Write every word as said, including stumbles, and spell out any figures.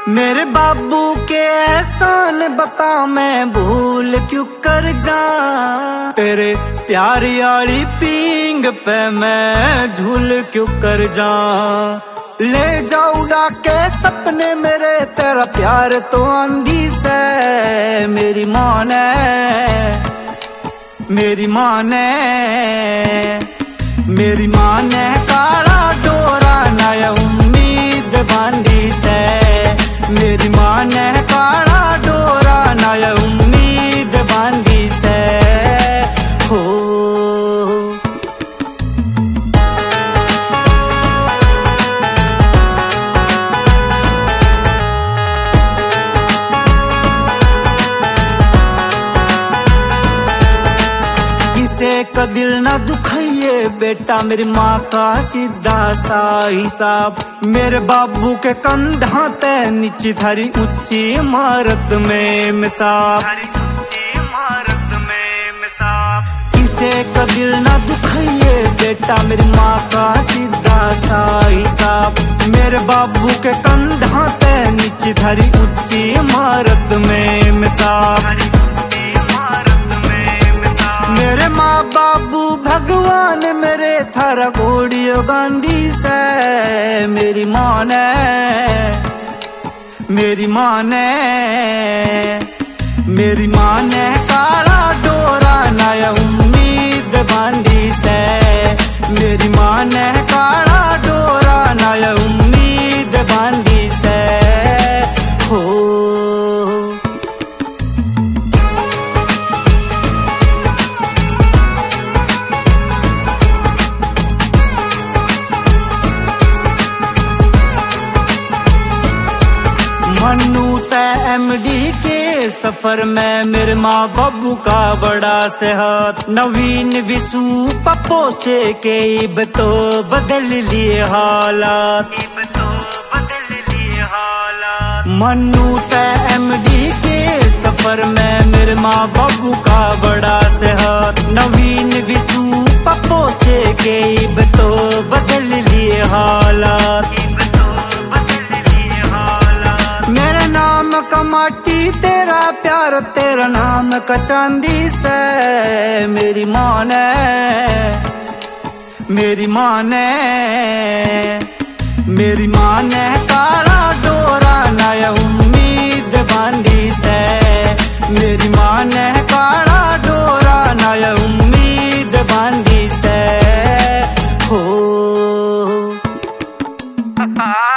मेरे बाबू के एहसान बता मैं भूल क्यों कर जा, तेरे प्यार याली पींग पे मैं झूल क्यों कर जा। ले जा उड़ा के सपने मेरे, तेरा प्यार तो आंधी से मेरी माँ ने, मेरी माँ ने, मेरी माँ ने काला डोरा नया उम्मीद बांधी से, मेरी माँ ने काला डोरा नया उम्मीद बांधी से हो। किसे का दिल ना दुखाइए बेटा, मेरी माँ का सीधा सा हिसाब। मेरे बाबू के कंधा ते नीचे थारी ऊंची इमारत में मिसाब, किसे का दिल ना दुखाइए बेटा, मेरी माँ का सीधा सा हिसाब। मेरे बाबू के कंधा ते नीचे थारी ऊंची इमारत में मिसाब। मेरे माँ बाबू भगवान मेरे थारा घोड़ियो गांधी से, मेरी माँ ने, मेरी माँ ने, मेरी माँ ने काला डोरा नया उम्मीद बांधी से, मेरी माँ ने काला डोरा नया उम्मीद बांधी से हो। मन्नू ते एमडी के सफर में मेरे माँ बाबू का बड़ा से हाथ। नवीन विशु पप्पो से के इब तो बदल लिए हालात, इब तो बदल लिए हालात। मन्नू ते एमडी के सफर में मेरे माँ बाबू का बड़ा से हाथ। नवीन विशु पप्पो से के इब तो बदल लिए हालात, मेरे नाम का माटी तेरा प्यार, तेरा नाम का चांदी से, मेरी माँ ने, मेरी माँ ने, मेरी माँ ने काला डोरा नया उम्मीद बांधी से, मेरी माँ ने काला डोरा नया उम्मीद बांधी से हो।